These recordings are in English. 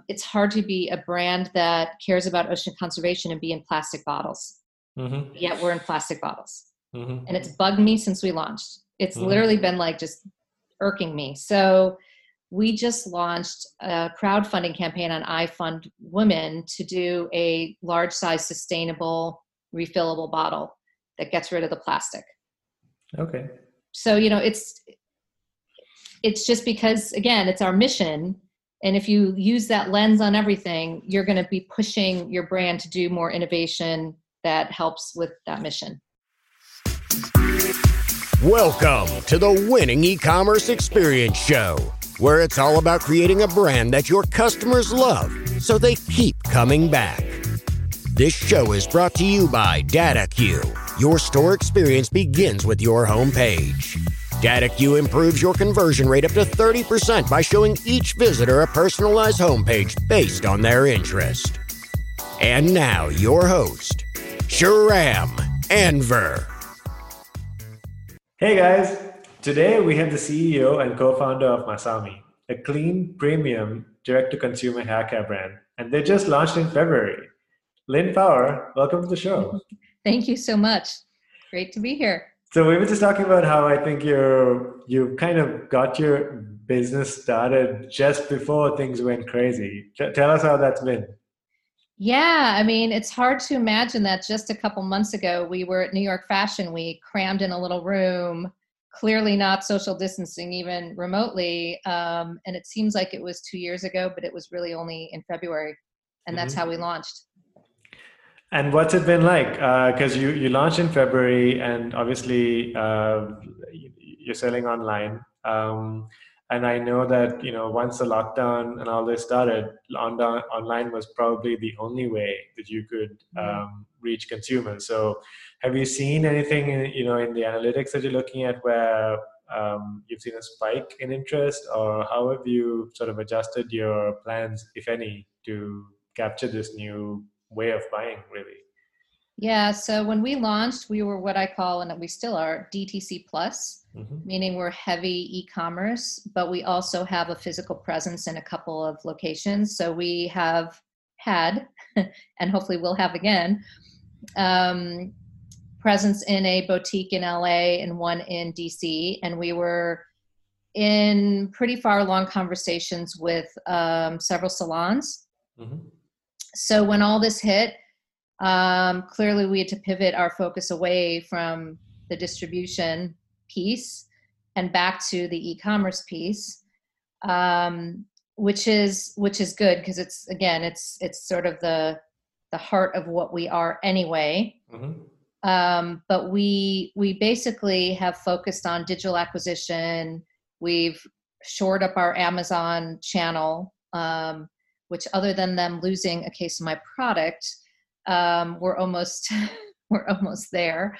it's hard to be a brand that cares about ocean conservation and be in plastic bottles. Mm-hmm. Yet we're in plastic bottles. Mm-hmm. And it's bugged me since we launched. It's Mm-hmm. literally been like just irking me. So we just launched a crowdfunding campaign on iFund Women to do a large size sustainable refillable bottle that gets rid of the plastic. Okay. So, it's just because, again, it's our mission. And if you use that lens on everything, you're going to be pushing your brand to do more innovation that helps with that mission. Welcome to the Winning E-commerce Experience Show, where it's all about creating a brand that your customers love so they keep coming back. This show is brought to you by DataQ. Your store experience begins with your homepage. DataQ improves your conversion rate up to 30% by showing each visitor a personalized homepage based on their interest. And now, your host, Shahram Anver. Hey guys, today we have the CEO and co-founder of Masami, a clean, premium, direct-to-consumer haircare brand, and they just launched in February. Lynn Power, welcome to the show. Thank you so much. Great to be here. So we were just talking about how I think you kind of got your business started just before things went crazy. Tell us how that's been. Yeah, I mean, it's hard to imagine that just a couple months ago, we were at New York Fashion Week, crammed in a little room, clearly not social distancing even remotely. And it seems like it was 2 years ago, but it was really only in February. And that's Mm-hmm. how we launched. And what's it been like? Because you launched in February, and obviously you're selling online. And I know that once the lockdown and all this started, online was probably the only way that you could reach consumers. So, have you seen anything in the analytics that you're looking at where you've seen a spike in interest, or how have you sort of adjusted your plans, if any, to capture this new way of buying, really? Yeah, so when we launched, we were what I call, and we still are, DTC plus, meaning we're heavy e-commerce, but we also have a physical presence in a couple of locations. So we have had, and hopefully we'll have again, presence in a boutique in LA and one in DC. And we were in pretty far along conversations with several salons. So when all this hit, clearly we had to pivot our focus away from the distribution piece and back to the e-commerce piece, which is good because it's sort of the heart of what we are anyway. But we basically have focused on digital acquisition. We've shored up our Amazon channel, which other than them losing a case of my product, we're almost there.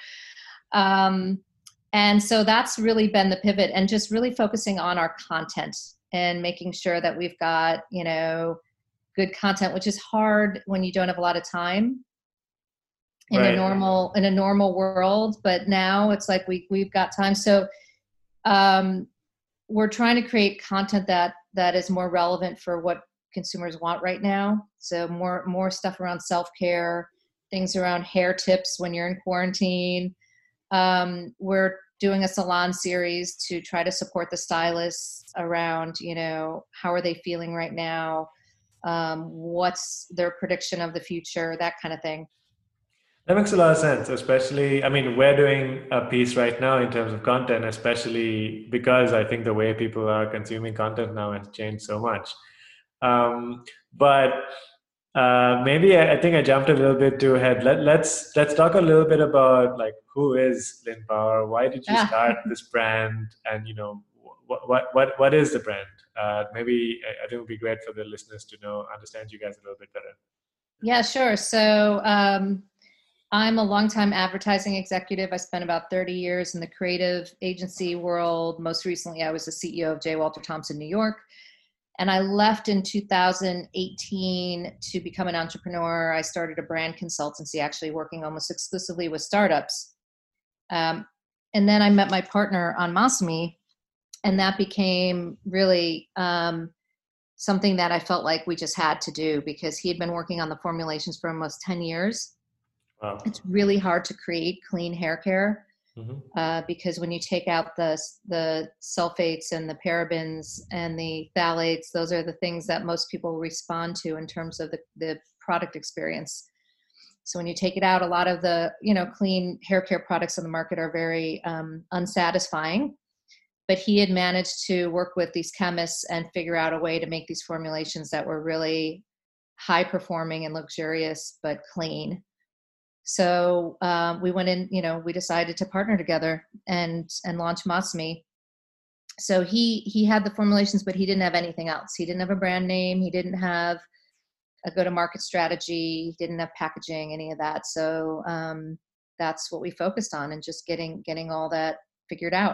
And so that's really been the pivot, and just really focusing on our content and making sure that we've got, good content, which is hard when you don't have a lot of time in Right. a normal world. But now it's like we've got time. So we're trying to create content that is more relevant for what consumers want right now. So more stuff around self-care, things around hair tips when you're in quarantine. We're doing a salon series to try to support the stylists around, how are they feeling right now? What's their prediction of the future, that kind of thing. That makes a lot of sense, especially, I mean, we're doing a piece right now in terms of content, especially because I think the way people are consuming content now has changed so much. But maybe I think I jumped a little bit too ahead. Let's talk a little bit about like who is Lynn Power? Why did you start this brand? And what is the brand? Maybe I think it would be great for the listeners to understand you guys a little bit better. Yeah, sure. So I'm a longtime advertising executive. I spent about 30 years in the creative agency world. Most recently, I was the CEO of J. Walter Thompson, New York. And I left in 2018 to become an entrepreneur. I started a brand consultancy, actually working almost exclusively with startups. And then I met my partner on Masami, and that became really something that I felt like we just had to do because he had been working on the formulations for almost 10 years. Wow. It's really hard to create clean hair care Mm-hmm. because when you take out the sulfates and the parabens and the phthalates, those are the things that most people respond to in terms of the product experience. So when you take it out, a lot of the, clean hair care products on the market are very unsatisfying. But he had managed to work with these chemists and figure out a way to make these formulations that were really high performing and luxurious, but clean. So we went in, we decided to partner together and launch Masami. So he had the formulations, but he didn't have anything else. He didn't have a brand name. He didn't have a go-to-market strategy. He didn't have packaging, any of that. So that's what we focused on, and just getting all that figured out.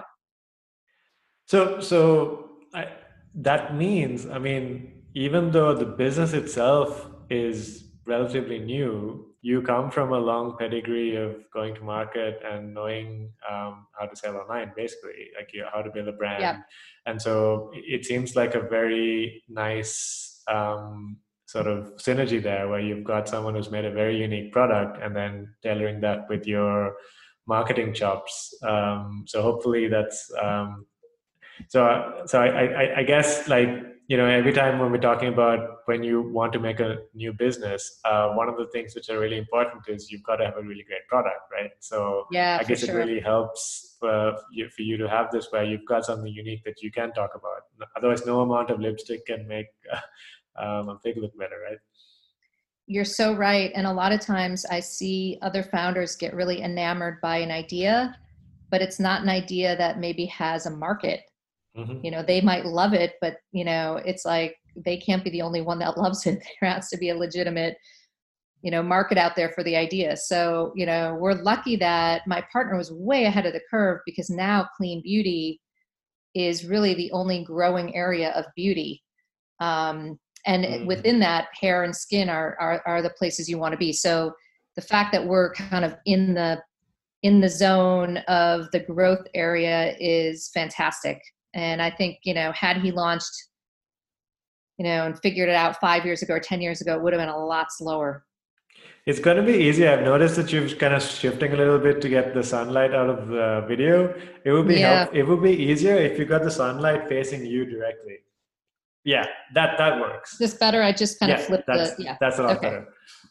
That means, I mean, even though the business itself is relatively new, you come from a long pedigree of going to market and knowing how to sell online, basically, like how to build a brand. Yep. And so it seems like a very nice sort of synergy there, where you've got someone who's made a very unique product and then tailoring that with your marketing chops. So hopefully that's so I guess, like, every time when we're talking about when you want to make a new business, one of the things which are really important is you've got to have a really great product, right? So yeah, I guess sure. It really helps for you to have this where you've got something unique that you can talk about. Otherwise, no amount of lipstick can make a pig look better, right? You're so right. And a lot of times I see other founders get really enamored by an idea, but it's not an idea that maybe has a market. Mm-hmm. They might love it, but it's like they can't be the only one that loves it. There has to be a legitimate, market out there for the idea. So, we're lucky that my partner was way ahead of the curve, because now clean beauty is really the only growing area of beauty. And within that, hair and skin are the places you want to be. So the fact that we're kind of in the zone of the growth area is fantastic. And I think, had he launched, and figured it out 5 years ago or 10 years ago, it would have been a lot slower. It's going to be easier. I've noticed that you're kind of shifting a little bit to get the sunlight out of the video. It would be It would be easier if you got the sunlight facing you directly. Yeah, that works. Is this better? I just kind of flipped that's a lot better.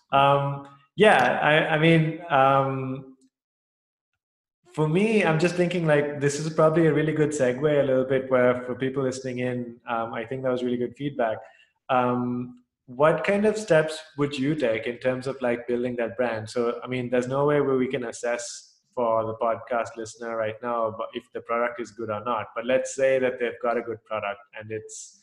I mean, for me, I'm just thinking, like, this is probably a really good segue a little bit, where for people listening in, I think that was really good feedback. What kind of steps would you take in terms of, like, building that brand? So, I mean, there's no way where we can assess for the podcast listener right now but if the product is good or not. But let's say that they've got a good product and it's,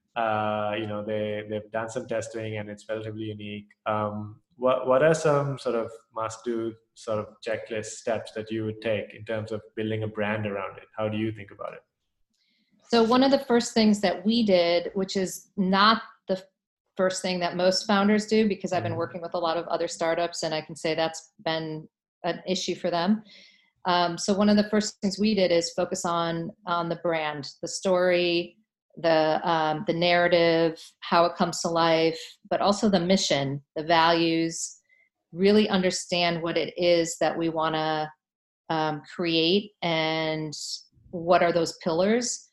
they've done some testing and it's relatively unique. What are some sort of must-do sort of checklist steps that you would take in terms of building a brand around it? How do you think about it? So one of the first things that we did, which is not the first thing that most founders do, because I've been working with a lot of other startups and I can say that's been an issue for them. So one of the first things we did is focus on the brand, the story, the narrative, how it comes to life, but also the mission, the values, really understand what it is that we want to create and what are those pillars.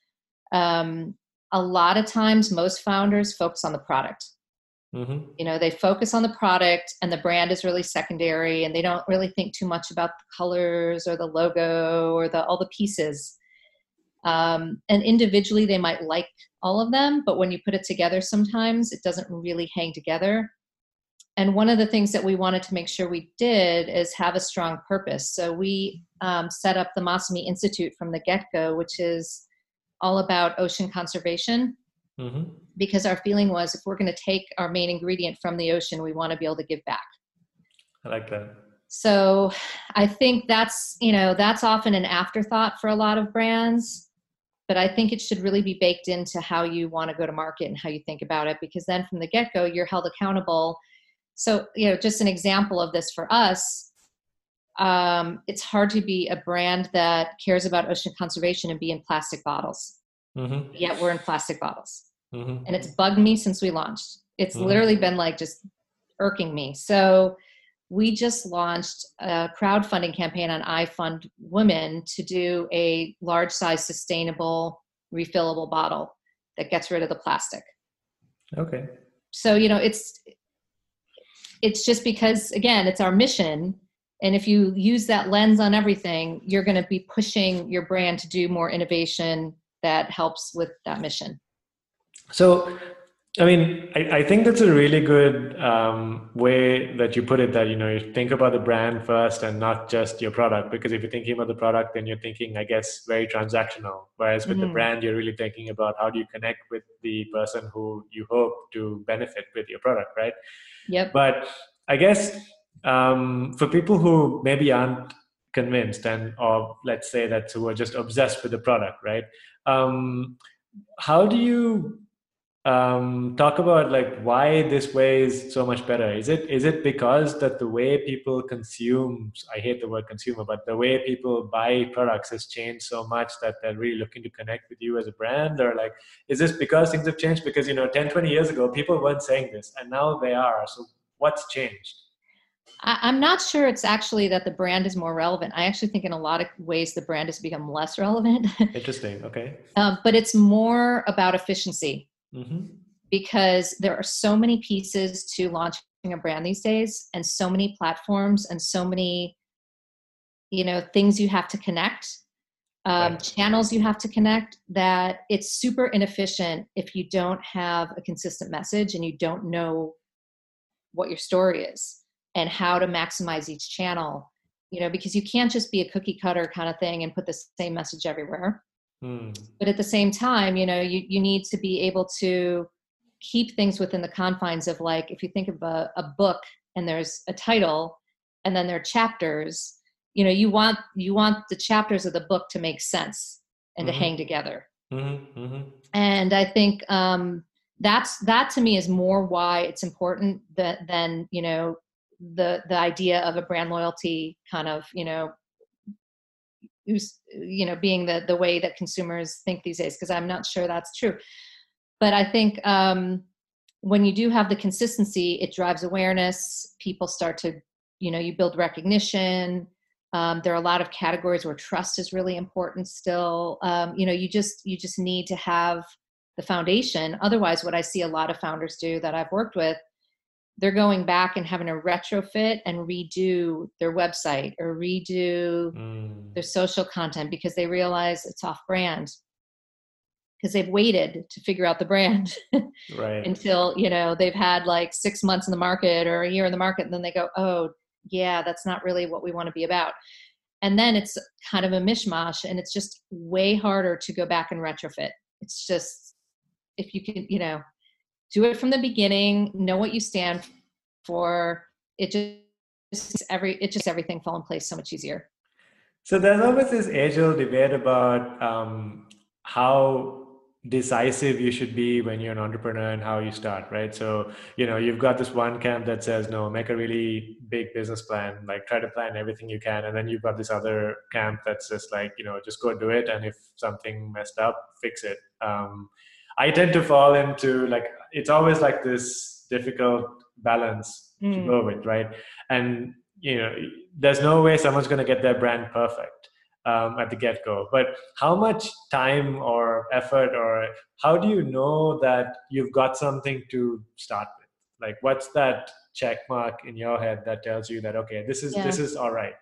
A lot of times most founders focus on the product. Mm-hmm. They focus on the product and the brand is really secondary, and they don't really think too much about the colors or the logo or all the pieces. And individually they might like all of them, but when you put it together, sometimes it doesn't really hang together. And one of the things that we wanted to make sure we did is have a strong purpose. So we set up the Masami Institute from the get-go, which is all about ocean conservation. Mm-hmm. Because our feeling was, if we're going to take our main ingredient from the ocean, we want to be able to give back. I like that. So I think that's often an afterthought for a lot of brands, but I think it should really be baked into how you want to go to market and how you think about it, because then from the get-go, you're held accountable. So, just an example of this for us, it's hard to be a brand that cares about ocean conservation and be in plastic bottles. Mm-hmm. Yet we're in plastic bottles. Mm-hmm. And it's bugged me since we launched. It's literally been like just irking me. So we just launched a crowdfunding campaign on iFund Women to do a large size sustainable refillable bottle that gets rid of the plastic. Okay. So, it's just because, again, it's our mission. And if you use that lens on everything, you're going to be pushing your brand to do more innovation that helps with that mission. So, I mean, I think that's a really good way that you put it, that, you think about the brand first and not just your product. Because if you're thinking about the product, then you're thinking, I guess, very transactional. Whereas with the brand, you're really thinking about how do you connect with the person who you hope to benefit with your product, right? Yep. But I guess for people who maybe aren't convinced, or let's say that who are just obsessed with the product, right? How do you talk about like why this way is so much better? Is it because that the way people consume, I hate the word consumer, but the way people buy products has changed so much that they're really looking to connect with you as a brand? Or like, is this because things have changed? Because 10, 20 years ago people weren't saying this and now they are. So what's changed? I'm not sure it's actually that the brand is more relevant. I actually think in a lot of ways the brand has become less relevant. Interesting. Okay. But it's more about efficiency. Mm-hmm. Because there are so many pieces to launching a brand these days, and so many platforms, and so many, things you have to connect, Right. channels you have to connect, that it's super inefficient if you don't have a consistent message and you don't know what your story is and how to maximize each channel, because you can't just be a cookie cutter kind of thing and put the same message everywhere. But at the same time, you need to be able to keep things within the confines of, like, if you think of a book and there's a title and then there are chapters, you want the chapters of the book to make sense and to hang together. And I think that to me is more why it's important than the idea of a brand loyalty kind of, who's being the way that consumers think these days, because I'm not sure that's true. But I think when you do have the consistency, it drives awareness. People start to, you build recognition. There are a lot of categories where trust is really important still. You just need to have the foundation. Otherwise, what I see a lot of founders do that I've worked with, they're going back and having to retrofit and redo their website or redo their social content because they realize it's off brand, because they've waited to figure out the brand right. until, they've had like 6 months in the market or a year in the market. And then they go, oh yeah, that's not really what we want to be about. And then it's kind of a mishmash, and it's just way harder to go back and retrofit. It's just, if you can, do it from the beginning, know what you stand for. It just everything fall in place so much easier. So there's always this age-old debate about how decisive you should be when you're an entrepreneur and how you start, right? So, you've got this one camp that says, no, make a really big business plan, like try to plan everything you can. And then you've got this other camp that's just like, just go do it. And if something messed up, fix it. I tend to fall into, like, it's always like this difficult balance to go with, right? And, there's no way someone's going to get their brand perfect at the get-go. But how much time or effort, or how do you know that you've got something to start with? Like, what's that check mark in your head that tells you that, okay, this is all right?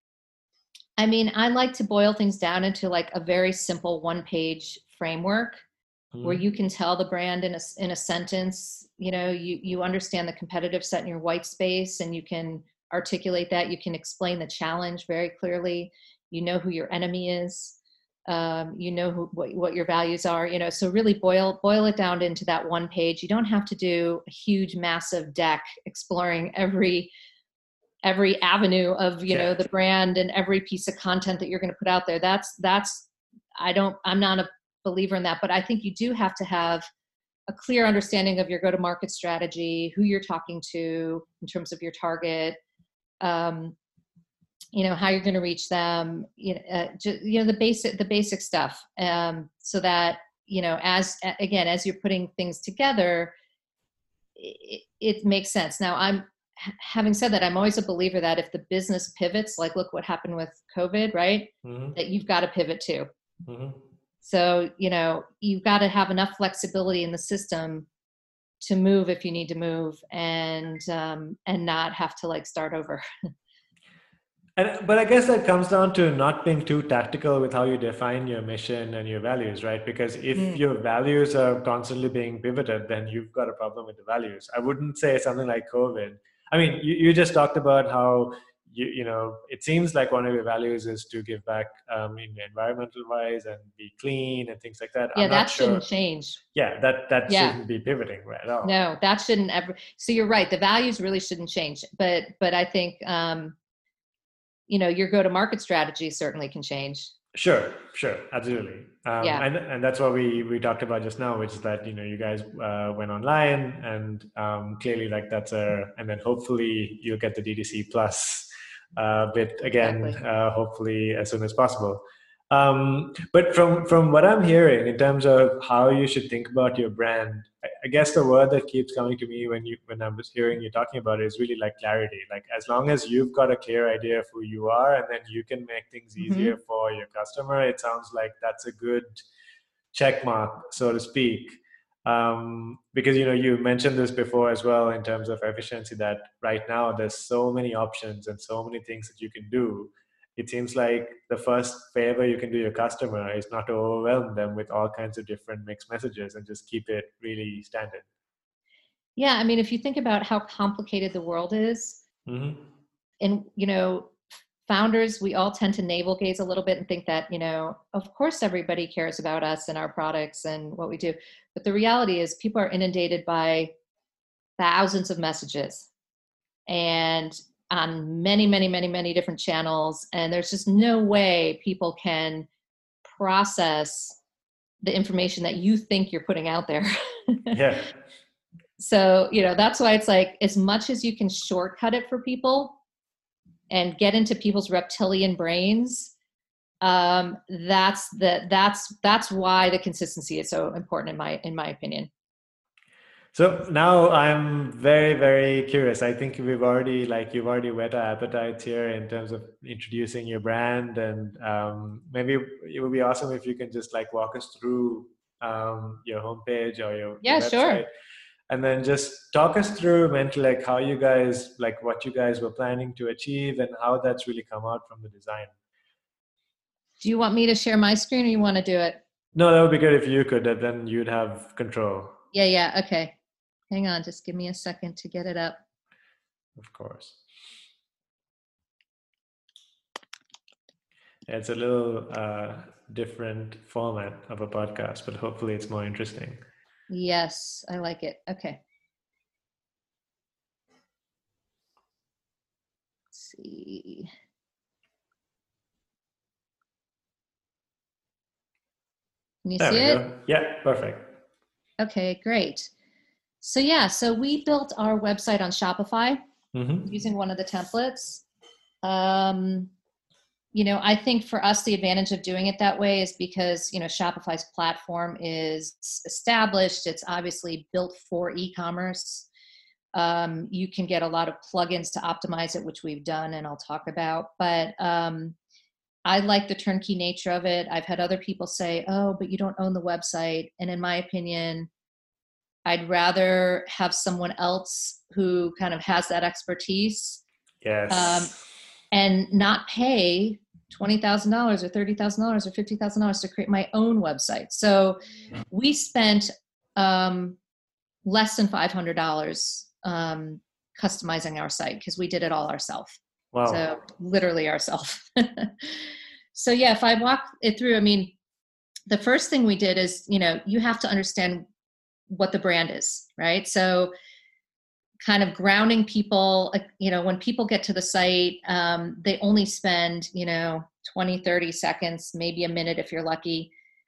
I mean, I like to boil things down into like a very simple one-page framework where you can tell the brand in a sentence. You understand the competitive set in your white space, and you can articulate that. You can explain the challenge very clearly. You know who your enemy is. What your values are. So really boil it down into that one page. You don't have to do a huge, massive deck exploring every avenue of the brand and every piece of content that you're going to put out there. I'm not a believer in that, but I think you do have to have a clear understanding of your go-to-market strategy, who you're talking to in terms of your target, how you're going to reach them, the basic stuff, so that as you're putting things together, it makes sense. Now, having said that, I'm always a believer that if the business pivots, like look what happened with COVID, right? Mm-hmm. That you've got to pivot too. Mm-hmm. So, you've got to have enough flexibility in the system to move if you need to move, and not have to like start over. But I guess that comes down to not being too tactical with how you define your mission and your values, right? Because if your values are constantly being pivoted, then you've got a problem with the values. I wouldn't say something like COVID. I mean, you just talked about how it seems like one of your values is to give back in environmental wise and be clean and things like that. Yeah, I'm not sure. Shouldn't change. Yeah, that shouldn't be pivoting right at all. No, that shouldn't ever. So you're right. The values really shouldn't change. But I think your go-to-market strategy certainly can change. Sure, absolutely. And that's what we talked about just now, which is that you guys went online, and clearly like and then hopefully you'll get the DTC plus bit again, Exactly. hopefully as soon as possible. But from what I'm hearing in terms of how you should think about your brand, I guess the word that keeps coming to me when I was hearing you talking about it is really like clarity. Like as long as you've got a clear idea of who you are, and then you can make things easier for your customer, it sounds like that's a good check mark, so to speak. Because you mentioned this before as well in terms of efficiency, that right now there's so many options and so many things that you can do. It seems like the first favor you can do your customer is not to overwhelm them with all kinds of different mixed messages, and just keep it really standard. Yeah, I mean, if you think about how complicated the world is, and founders, we all tend to navel gaze a little bit and think that of course everybody cares about us and our products and what we do, but the reality is people are inundated by thousands of messages, and on many, many, many, many different channels. And there's just no way people can process the information that you think you're putting out there. Yeah. So, that's why it's like, as much as you can shortcut it for people and get into people's reptilian brains, that's why the consistency is so important in my opinion. So now I'm very, very curious. I think you've already whet our appetites here in terms of introducing your brand, and maybe it would be awesome if you can just like walk us through your homepage or your website. Sure. And then just talk us through mentally like how you guys, like what you guys were planning to achieve and how that's really come out from the design. Do you want me to share my screen, or you want to do it? No, that would be good if you could, then you'd have control. Yeah. Okay. Hang on, just give me a second to get it up. Of course. It's a little different format of a podcast, but hopefully it's more interesting. Yes, I like it. Okay. Let's see. Can you see it? Go. Yeah, perfect. Okay, great. So we built our website on Shopify using one of the templates. I think for us, the advantage of doing it that way is because, Shopify's platform is established. It's obviously built for e-commerce. You can get a lot of plugins to optimize it, which we've done and I'll talk about. But I like the turnkey nature of it. I've had other people say, oh, but you don't own the website. And in my opinion, I'd rather have someone else who kind of has that expertise. Yes. And not pay $20,000 or $30,000 or $50,000 to create my own website. So we spent less than $500 customizing our site because we did it all ourselves. Wow. So literally ourselves. So yeah, if I walk it through, I mean, the first thing we did is, you have to understand what the brand is, right? So kind of grounding people, when people get to the site, they only spend, 20, 30 seconds, maybe a minute if you're lucky.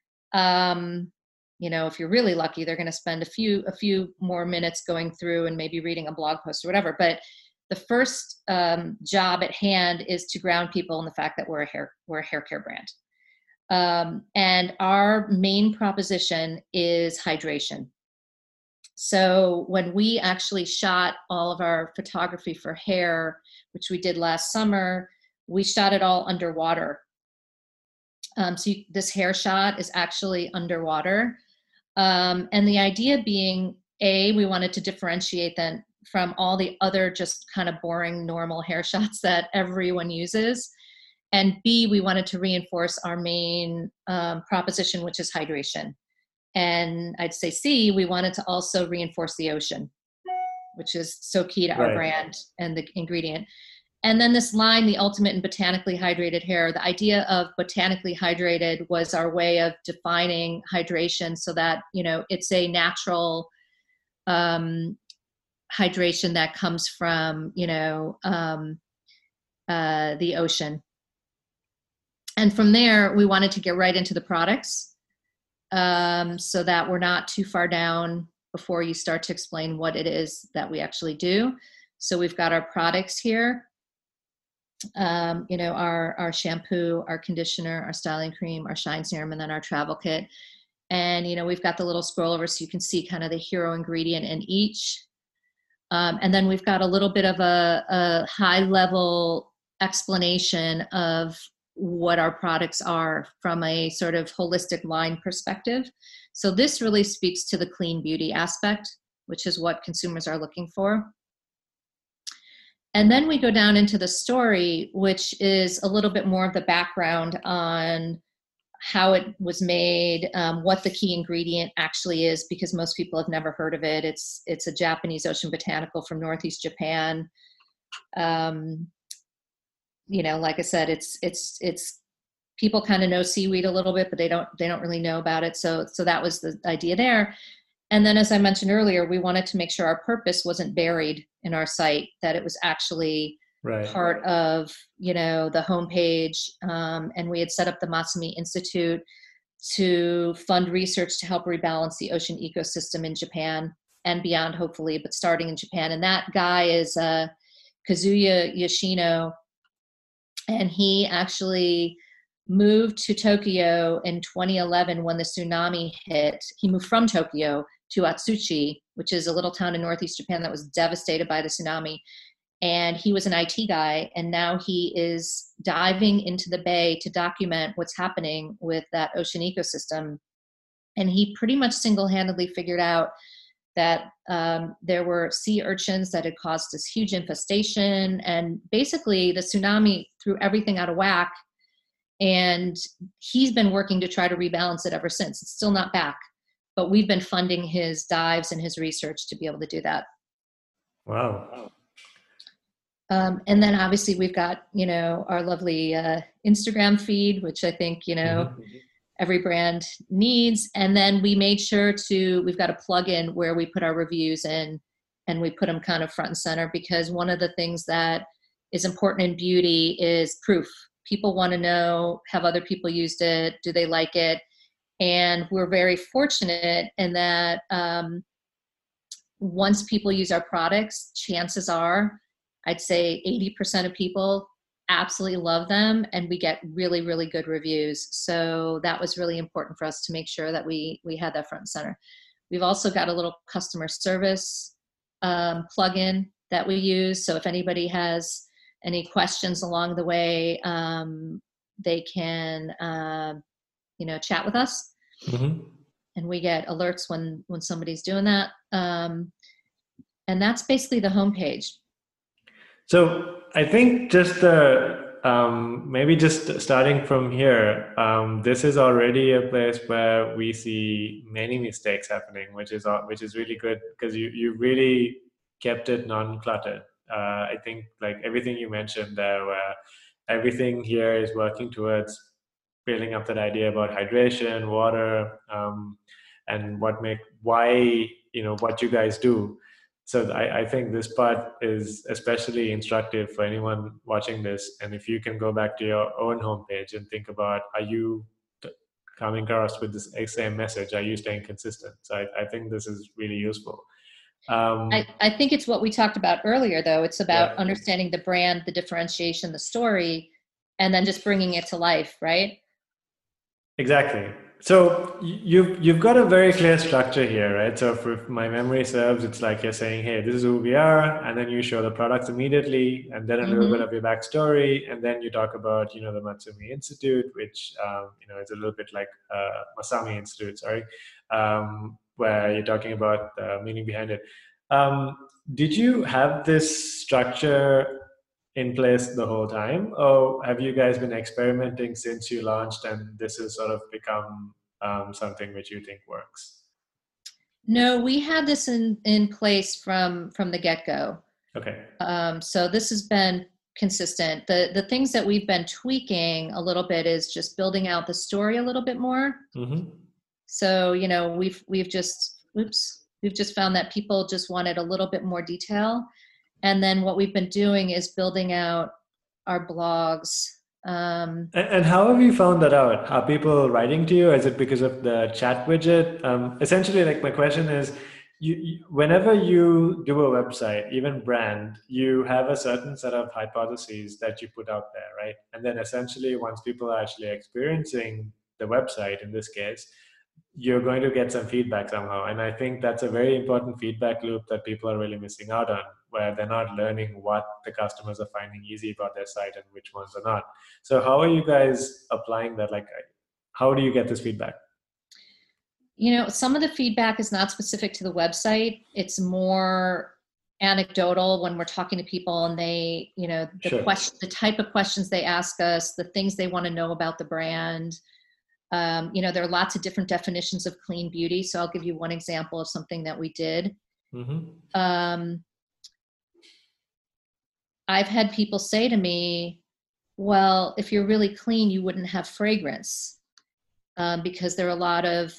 If you're really lucky, they're going to spend a few more minutes going through and maybe reading a blog post or whatever. But the first job at hand is to ground people in the fact that we're a hair care brand. And our main proposition is hydration. So when we actually shot all of our photography for hair, which we did last summer, we shot it all underwater. This hair shot is actually underwater. And the idea being, we wanted to differentiate them from all the other just kind of boring normal hair shots that everyone uses. And B, we wanted to reinforce our main proposition, which is hydration. And I'd say C, we wanted to also reinforce the ocean, which is so key to our brand and the ingredient. And then this line, the ultimate and botanically hydrated hair, the idea of botanically hydrated was our way of defining hydration so that, it's a natural hydration that comes from, the ocean. And from there, we wanted to get right into the products so that we're not too far down before you start to explain what it is that we actually do. So we've got our products here. Our shampoo, our conditioner, our styling cream, our shine serum, and then our travel kit. And, we've got the little scroll over so you can see kind of the hero ingredient in each. And then we've got a little bit of a high level explanation of what our products are from a sort of holistic line perspective. So this really speaks to the clean beauty aspect, which is what consumers are looking for. And then we go down into the story, which is a little bit more of the background on how it was made, what the key ingredient actually is, because most people have never heard of it. It's a Japanese ocean botanical from Northeast Japan. Like I said, it's people kind of know seaweed a little bit, but they don't really know about it. So that was the idea there. And then, as I mentioned earlier, we wanted to make sure our purpose wasn't buried in our site, that it was actually part of, the homepage. And we had set up the Masumi Institute to fund research to help rebalance the ocean ecosystem in Japan and beyond, hopefully, but starting in Japan. And that guy is Kazuya Yoshino. And he actually moved to Tokyo in 2011 when the tsunami hit. He moved from Tokyo to Atsushi, which is a little town in Northeast Japan that was devastated by the tsunami. And he was an IT guy, and now he is diving into the bay to document what's happening with that ocean ecosystem. And he pretty much single-handedly figured out that there were sea urchins that had caused this huge infestation, and basically the tsunami threw everything out of whack. And he's been working to try to rebalance it ever since. It's still not back, but we've been funding his dives and his research to be able to do that. Wow. And then obviously we've got, our lovely Instagram feed, which I think, every brand needs. And then we made sure we've got a plugin where we put our reviews in, and we put them kind of front and center, because one of the things that is important in beauty is proof. People want to know, have other people used it? Do they like it? And we're very fortunate in that once people use our products, chances are, I'd say 80% of people absolutely love them, and we get really, really good reviews. So that was really important for us to make sure that we had that front and center. We've also got a little customer service plugin that we use. So if anybody has any questions along the way, they can, chat with us. Mm-hmm. And we get alerts when somebody's doing that. And that's basically the homepage. So I think just maybe just starting from here, this is already a place where we see many mistakes happening, which is really good, because you really kept it non-cluttered. I think like everything you mentioned there, where everything here is working towards building up that idea about hydration, water, and why what you guys do. So I think this part is especially instructive for anyone watching this. And if you can go back to your own homepage and think about, are you coming across with this same message? Are you staying consistent? So I think this is really useful. I think it's what we talked about earlier, though. It's about understanding the brand, the differentiation, the story, and then just bringing it to life, right? Exactly. So you've got a very clear structure here, right? So if my memory serves, it's like you're saying, "Hey, this is who we are," and then you show the products immediately, and then a little bit Mm-hmm. of your backstory, and then you talk about the Matsumi Institute, which is a little bit like Masami Institute, sorry, where you're talking about the meaning behind it. Did you have this structure in place the whole time, or have you guys been experimenting since you launched and this has sort of become something which you think works? No, we had this in place from the get-go. Okay. So this has been consistent. The things that we've been tweaking a little bit is just building out the story a little bit more. Mm-hmm. So we've just found that people just wanted a little bit more detail. And then what we've been doing is building out our blogs. And how have you found that out? Are people writing to you? Is it because of the chat widget? Essentially, like my question is, whenever you do a website, even brand, you have a certain set of hypotheses that you put out there, right? And then essentially, once people are actually experiencing the website, in this case, you're going to get some feedback somehow. And I think that's a very important feedback loop that people are really missing out on, where they're not learning what the customers are finding easy about their site and which ones are not. So how are you guys applying that? Like, how do you get this feedback? Some of the feedback is not specific to the website. It's more anecdotal when we're talking to people and they, Sure. the type of questions they ask us, the things they want to know about the brand. There are lots of different definitions of clean beauty. So I'll give you one example of something that we did. Mm-hmm. I've had people say to me, well, if you're really clean, you wouldn't have fragrance, because there are a lot of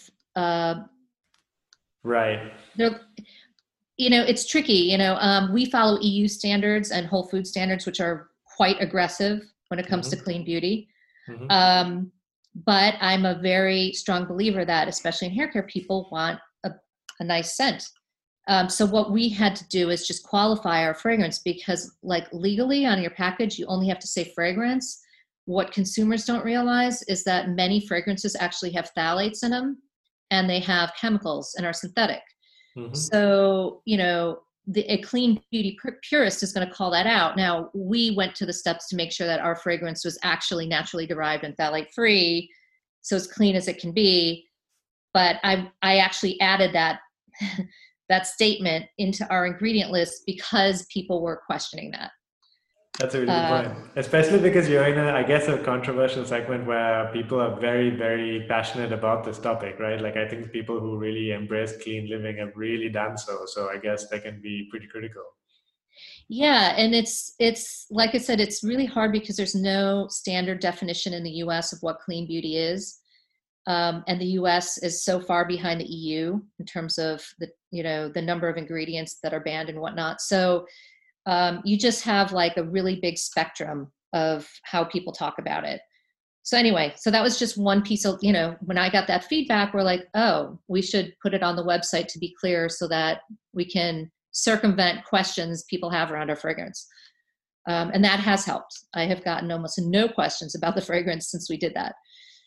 right. It's tricky. We follow EU standards and Whole Food standards, which are quite aggressive when it comes Mm-hmm. to clean beauty. Mm-hmm. But I'm a very strong believer that, especially in hair care, people want a nice scent. So what we had to do is just qualify our fragrance, because like legally on your package, you only have to say fragrance. What consumers don't realize is that many fragrances actually have phthalates in them, and they have chemicals and are synthetic. Mm-hmm. So, a clean beauty purist is going to call that out. Now, we went to the steps to make sure that our fragrance was actually naturally derived and phthalate free, so as clean as it can be. But I actually added that that statement into our ingredient list because people were questioning that. That's a really good point, especially because you're in a controversial segment where people are very, very passionate about this topic, right? Like, I think people who really embrace clean living have really done so. So I guess they can be pretty critical. Yeah, and it's like I said, it's really hard because there's no standard definition in the U.S. of what clean beauty is, and the U.S. is so far behind the EU in terms of the number of ingredients that are banned and whatnot. So you just have like a really big spectrum of how people talk about it. So anyway, so that was just one piece of, when I got that feedback, we're like, oh, we should put it on the website to be clear so that we can circumvent questions people have around our fragrance. And that has helped. I have gotten almost no questions about the fragrance since we did that.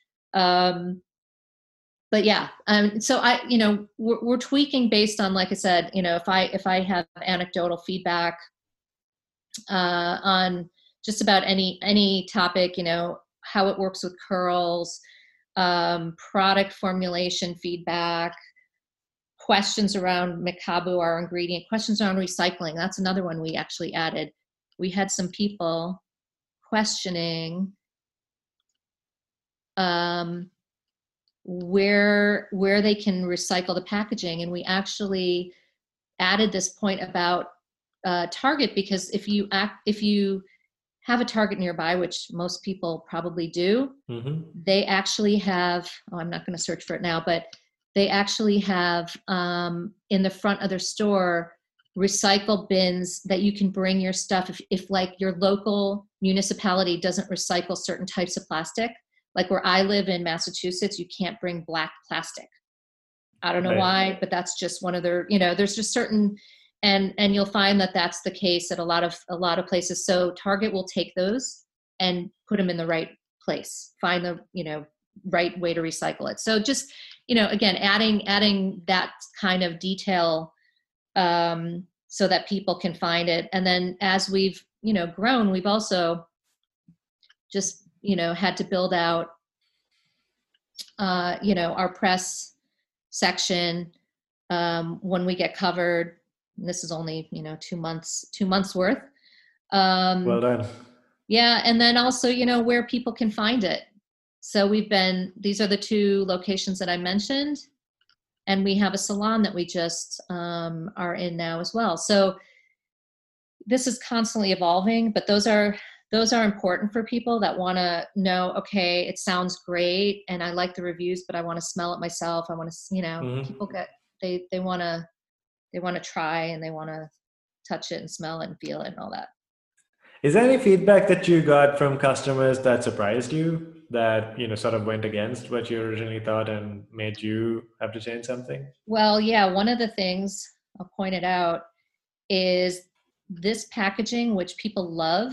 But yeah, so we're tweaking based on, like I said, if I have anecdotal feedback on just about any topic, how it works with curls, product formulation feedback, questions around Mekabu, our ingredient, questions around recycling. That's another one we actually added. We had some people questioning where they can recycle the packaging, and we actually added this point about Target, because if you have a Target nearby, which most people probably do, mm-hmm. they actually have, I'm not going to search for it now, but they actually have in the front of their store recycle bins that you can bring your stuff if like your local municipality doesn't recycle certain types of plastic. Like where I live in Massachusetts, you can't bring black plastic. I don't know why, but that's just one of their, there's just certain, and you'll find that that's the case at a lot of places. So Target will take those and put them in the right place. Find the, right way to recycle it. So just, again, adding that kind of detail so that people can find it. And then as we've, grown, we've also just, had to build out, our press section when we get covered. And this is only, 2 months worth. Well done. Yeah. And then also, where people can find it. So these are the 2 locations that I mentioned. And we have a salon that we just are in now as well. So this is constantly evolving, but those are important for people that want to know, okay, it sounds great and I like the reviews, but I want to smell it myself. I want to, people they want to try and they want to touch it and smell it and feel it and all that. Is there any feedback that you got from customers that surprised you, that, sort of went against what you originally thought and made you have to change something? Well, yeah, one of the things I'll point it out is this packaging, which people love.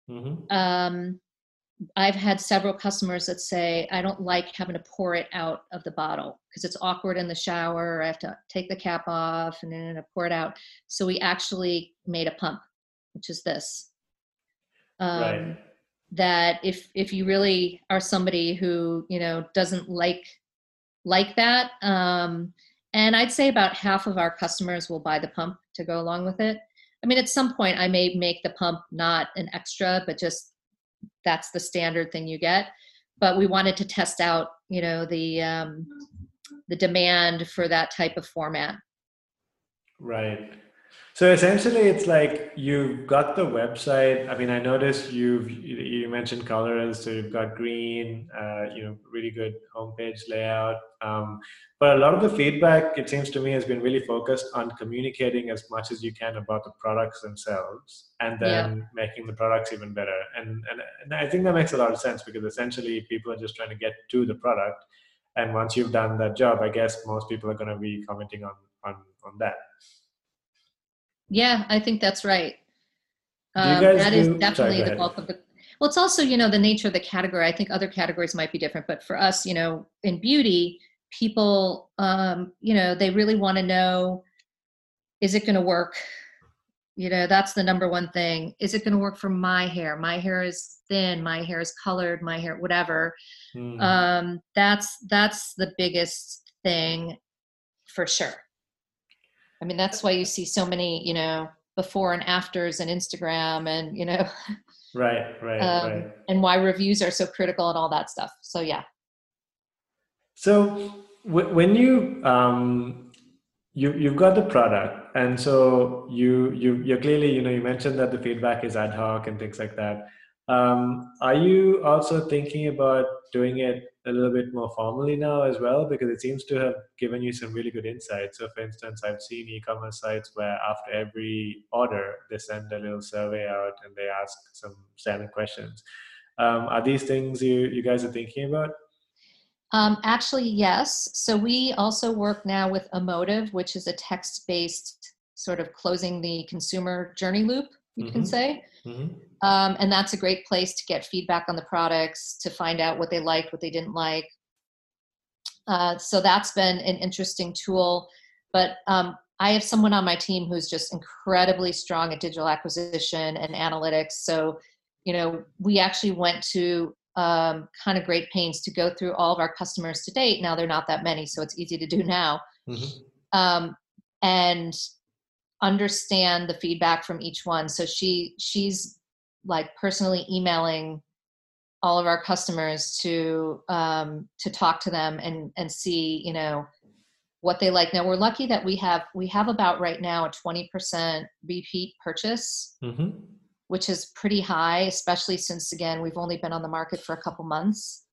I've had several customers that say, I don't like having to pour it out of the bottle because it's awkward in the shower. I have to take the cap off and then pour it out. So we actually made a pump, which is this. Right. That if you really are somebody who, doesn't like that, and I'd say about half of our customers will buy the pump to go along with it. I mean, at some point I may make the pump not an extra, but just that's the standard thing you get. But we wanted to test out, the demand for that type of format. Right. So essentially it's like you've got the website. I mean, I noticed you mentioned colors, so you've got green, really good homepage layout. But a lot of the feedback, it seems to me, has been really focused on communicating as much as you can about the products themselves and then making the products even better. And I think that makes a lot of sense because essentially people are just trying to get to the product. And once you've done that job, I guess most people are going to be commenting on that. Yeah, I think that's right. That is definitely the bulk of the. Well, it's also, the nature of the category. I think other categories might be different, but for us, in beauty, people, they really want to know, is it going to work? That's the number one thing. Is it going to work for my hair? My hair is thin. My hair is colored. My hair, whatever. That's the biggest thing for sure. I mean, that's why you see so many, before and afters and Instagram and, Right. And why reviews are so critical and all that stuff. So, yeah. So when you've got the product, and so you're clearly, you mentioned that the feedback is ad hoc and things like that. Are you also thinking about doing it a little bit more formally now as well? Because it seems to have given you some really good insights. So for instance, I've seen e-commerce sites where after every order, they send a little survey out and they ask some standard questions. Are these things you guys are thinking about? Actually, yes. So we also work now with Emotive, which is a text-based sort of closing the consumer journey loop, you can say. And that's a great place to get feedback on the products, to find out what they liked, what they didn't like. So that's been an interesting tool. But I have someone on my team who's just incredibly strong at digital acquisition and analytics. So, we actually went to kind of great pains to go through all of our customers to date. Now they're not that many, so it's easy to do now. And understand the feedback from each one. So she's like personally emailing all of our customers to talk to them and see, what they like. Now we're lucky that we have about right now a 20% repeat purchase, which is pretty high, especially since, again, we've only been on the market for a couple months.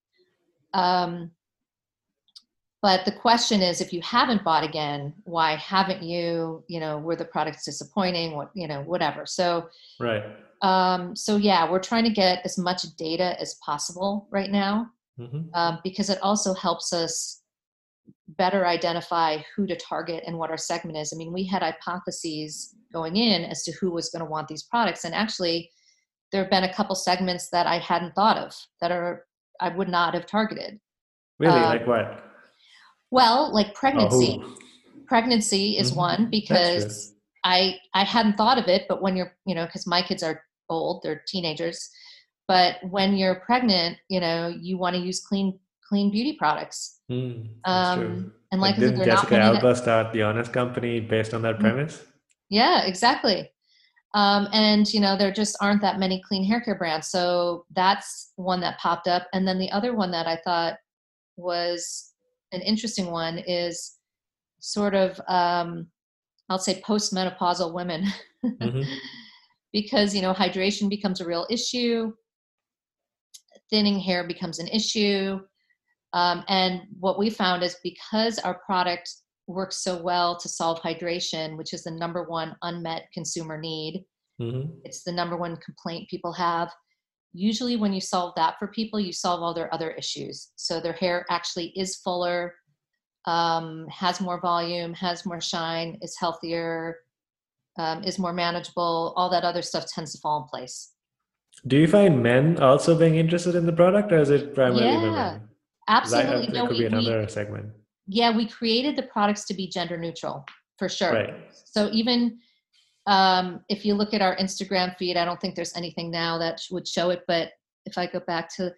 But the question is, if you haven't bought again, why haven't you, were the products disappointing, whatever. So, right. So yeah, we're trying to get as much data as possible right now, because it also helps us better identify who to target and what our segment is. I mean, we had hypotheses going in as to who was going to want these products. And actually, there have been a couple segments that I hadn't thought of that I would not have targeted. Really? Like what? Well, like Oh, pregnancy. who? Pregnancy is one That's true. because I hadn't thought of it, but when you're, because my kids are old, they're teenagers, but when you're pregnant, you want to use clean beauty products. That's true. And like Like, I said, didn't there are not Jessica many that, Alba start The Honest Company based on that premise? yeah, exactly. And there just aren't that many clean hair care brands. So that's one that popped up. And then the other one that I thought was an interesting one is sort of, I'll say postmenopausal women, Mm-hmm. because, hydration becomes a real issue. Thinning hair becomes an issue. And what we found is because our product works so well to solve hydration, which is the number one unmet consumer need. Mm-hmm. It's the number one complaint people have. Usually when you solve that for people, you solve all their other issues. So their hair actually is fuller, has more volume, has more shine, is healthier, is more manageable. All that other stuff tends to fall in place. Do you find men also being interested in the product, or is it primarily Yeah, women? absolutely. It could be another segment. We created the products to be gender neutral for sure. Right. So even if you look at our Instagram feed, I don't think there's anything now that would show it, but if I go back to,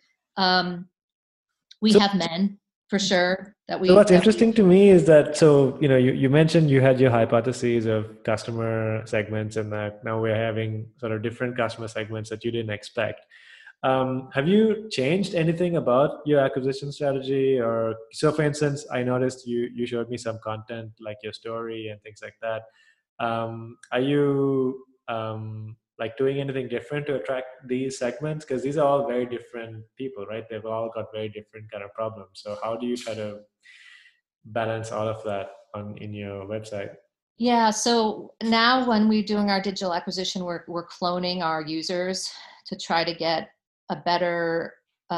we have men for sure that we. So what's interesting to me is that, you mentioned you had your hypotheses of customer segments, and that now we're having sort of different customer segments that you didn't expect. Have you changed anything about your acquisition strategy? Or so, for instance, I noticed you showed me some content like your story and things like that. Are you like doing anything different to attract these segments? Because these are all very different people, right? They've all got very different kind of problems. So how do you try to balance all of that in your website? Yeah. So now when we're doing our digital acquisition, we're cloning our users to try to get a better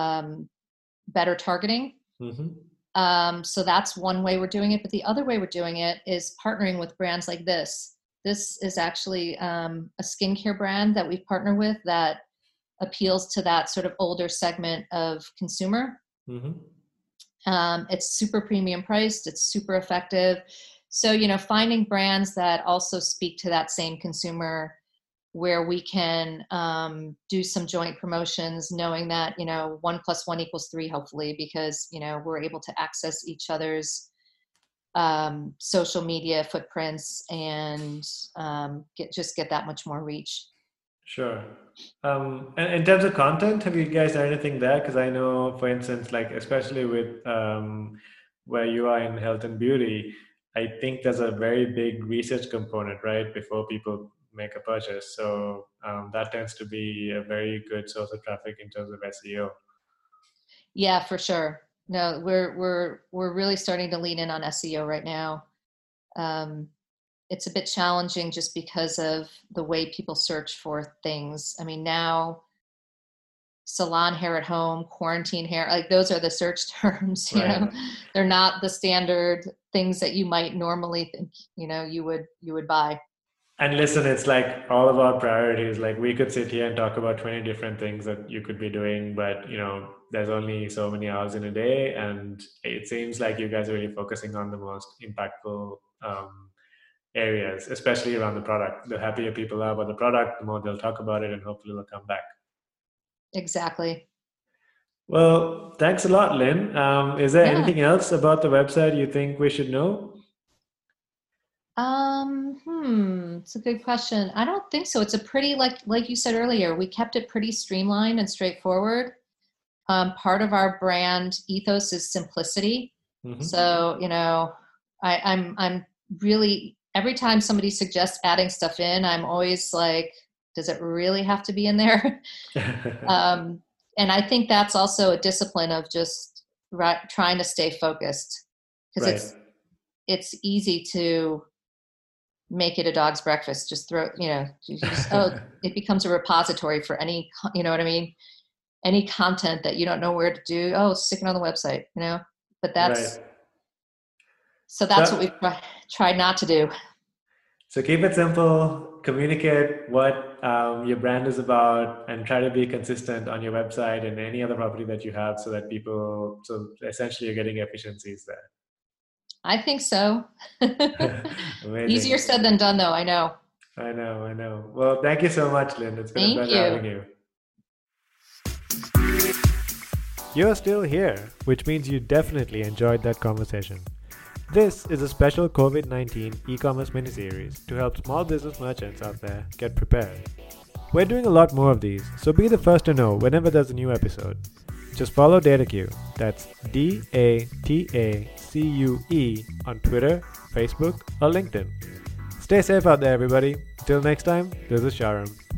targeting. Mm-hmm. So that's one way we're doing it. But the other way we're doing it is partnering with brands like this. This is actually a skincare brand that we've partnered with that appeals to that sort of older segment of consumer. Mm-hmm. It's super premium priced. It's super effective. So, finding brands that also speak to that same consumer, where we can do some joint promotions, knowing that, 1 + 1 = 3, hopefully, because, we're able to access each other's social media footprints and get that much more reach. Sure. And in terms of content, have you guys done anything there? Because I know, for instance, like especially with where you are in health and beauty, I think there's a very big research component, right, before people make a purchase. So that tends to be a very good source of traffic in terms of SEO. Yeah, for sure. No, we're really starting to lean in on SEO right now. It's a bit challenging just because of the way people search for things. I mean, now salon hair at home, quarantine hair, like those are the search terms, Right. They're not the standard things that you might normally think, you would buy. And listen, it's like all of our priorities. Like we could sit here and talk about 20 different things that you could be doing, but there's only so many hours in a day. And it seems like you guys are really focusing on the most impactful areas, especially around the product. The happier people are about the product, the more they'll talk about it, and hopefully they'll come back. Exactly. Well, thanks a lot, Lynn. Is there anything else about the website you think we should know? It's a good question. I don't think so. It's a pretty, like you said earlier, we kept it pretty streamlined and straightforward. Part of our brand ethos is simplicity. Mm-hmm. So, I'm really, every time somebody suggests adding stuff in, I'm always like, does it really have to be in there? And I think that's also a discipline of just trying to stay focused, because it's easy to make it a dog's breakfast. Just throw, it becomes a repository for any, any content that you don't know where to do. Oh, stick it on the website, but that's, so that's what we've tried not to do. So keep it simple, communicate what your brand is about, and try to be consistent on your website and any other property that you have, so that so essentially you're getting efficiencies there. I think so. Amazing. Easier said than done, though. I know. I know. Well, thank you so much, Lynn. It's been a pleasure having you. You're still here, which means you definitely enjoyed that conversation. This is a special COVID-19 e-commerce miniseries to help small business merchants out there get prepared. We're doing a lot more of these, so be the first to know whenever there's a new episode. Just follow DataCue, that's DATACUE on Twitter, Facebook, or LinkedIn. Stay safe out there, everybody. Till next time, this is Sharam.